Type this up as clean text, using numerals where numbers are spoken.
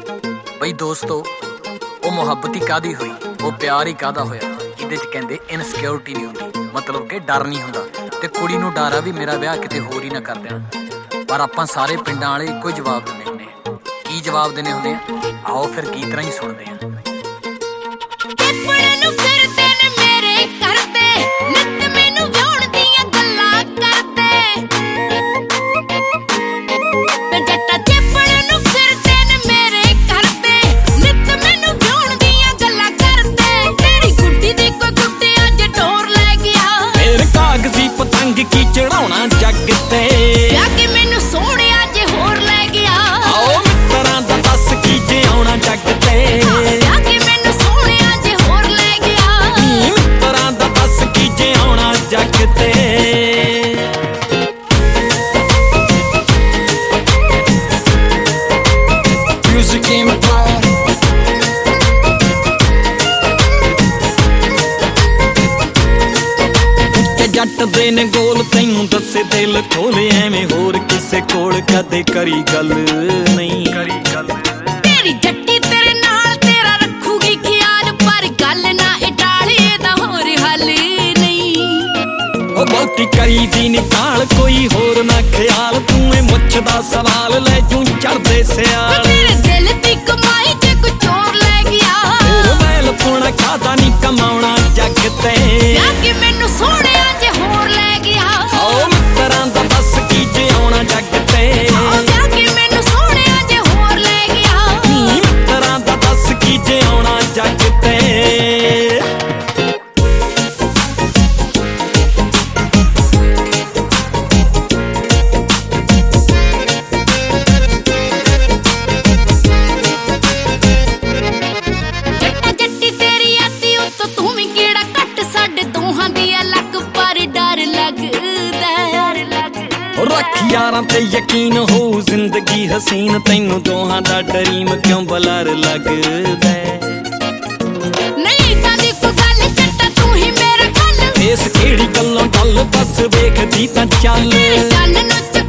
ਬਈ ਦੋਸਤੋ ਉਹ ਮੁਹੱਬਤ ਹੀ ਕਾਹਦੀ ਹੋਈ, ਉਹ ਪਿਆਰ ਹੀ ਕਾਹਦਾ ਹੋਇਆ ਜਿਹਦੇ ਚ ਕਹਿੰਦੇ ਇਨਸਿਕਿਉਰਿਟੀ ਨਹੀਂ ਹੁੰਦੀ, ਮਤਲਬ ਕਿ ਡਰ ਨਹੀਂ ਹੁੰਦਾ। ਤੇ ਕੁੜੀ ਨੂੰ ਡਰ ਆ ਵੀ ਮੇਰਾ ਵਿਆਹ ਕਿਤੇ ਹੋਰ ਹੀ ਨਾ ਕਰ ਦੇਣ। ਪਰ ਆਪਾਂ ਸਾਰੇ ਪਿੰਡਾਂ ਵਾਲੇ ਇੱਕੋ ਹੀ ਜਵਾਬ ਦਿੰਦੇ ਹੁੰਦੇ ਆ। ਕੀ ਜਵਾਬ ਦਿੰਦੇ ਹੁੰਦੇ ਆ, ਆਓ ਫਿਰ ਗੀਤ ਰਾਹੀਂ ਸੁਣਦੇ ਆ। ਕੀ ਚੜਾਉਣਾ ਜੱਗ ਤੇ ਵਿਆਹ ਕੇ ਮੈਨੂੰ ਸੋਹਣਿਆ ਜੇ ਹੋਰ ਲੈ ਗਿਆ। ਆਓ ਮਿੱਤਰਾਂ ਦਾ ਦੱਸ ਕੀ ਜੇ ਆਉਣਾ ਜੱਗ ਤੇ ਵਿਆਹ ਕੇ ਮੈਨੂੰ ਸੋਹਣਿਆ ਜੇ ਹੋਰ ਲੈ ਗਿਆ। ਮਿੱਤਰਾਂ ਦਾ ਦੱਸ ਕੀ ਜੇ ਆਉਣਾ ਜੱਗ ਤੇ Music Empire ਜੱਟ ਦੇ ਨੇ ਗੋਲ ਤੈਨੂੰ ਦੱਸੇ ਦਿਲ ਖੋਲੇ ਐਵੇਂ ਹੋਰ ਕਿਸੇ ਕੋਲ ਕਦੇ ਕਰੀ ਗੱਲ ਨਹੀਂ। ਤੇਰੀ ਜੱਟੀ ਤੇਰੇ ਨਾਲ ਤੇਰਾ ਰੱਖੂਗੀ ਖਿਆਲ, ਪਰ ਗੱਲ ਨਾ ਇਹ ਟਾਲੇ ਦਾ ਹੋਰ ਹੱਲ ਨਹੀਂ। ਉਹ ਬਹੁਤੀ ਕਰੀ ਦੀ ਨਿਕਾਲ ਕੋਈ ਹੋਰ ਨਾ ਖਿਆਲ, ਤੂੰ ਇਹ ਮੁੱਛ ਦਾ ਸਵਾਲ ਲੈ ਜੂ ਚੜਦੇ ਸਿਆਲ। ਮੇਰੇ ਦਿਲ ਦੀ ਕਮਾਈ ਜੇ ਕੋਈ ਚੋਰ ਲੈ ਗਿਆ। ਤੇਰੇ ਮੈਲ ਪੁਣਾ ਖਾਦਾ ਨਹੀਂ ਕਮਾਉਣਾ ਜੱਗ ਤੇ ਵਿਆਹ ਕੇ ਮੈਨੂੰ ਸੋਹਣਿਆ ਜੇ ਹੋਰ ਲੈ ਗਿਆ। ਆਓ ਮਿੱਤਰਾਂ ਦਾ ਦੱਸ ਕੀ ਜੇ ਆਉਣਾ ਜੱਗ ਤੇ ਵਿਆਹ ਕੇ ਮੈਨੂੰ ਸੋਹਣਿਆ ਜੇ ਹੋਰ ਲੈ ਗਿਆ। ਮਿੱਤਰਾਂ ਦਾ ਦੱਸ ਕੀ ਜੇ ਆਉਣਾ ਜੱਗ ਤੇ ਰੱਖ ਯਾਰਾਂ ਤੇ ਯਕੀਨ ਹੋ ਜ਼ਿੰਦਗੀ ਹਸੀਨ, ਤੈਨੂੰ ਦੋਹਾਂ ਦਾ ਡਰੀਮ ਕਿਉਂ ਬਲਰ ਲੱਗਦਾ। ਨਹੀਂ ਤਾਂ ਦੀ ਕੋਈ ਗੱਲ ਜੱਟਾ ਤੂੰ ਹੀ ਮੇਰਾ ਗੱਲ। ਇਸ ਕਿਹੜੀ ਗੱਲੋਂ ਗੱਲ ਬਸ ਵੇਖਦੀ ਤਾਂ ਚੱਲ। ਚੱਲ ਨੂੰ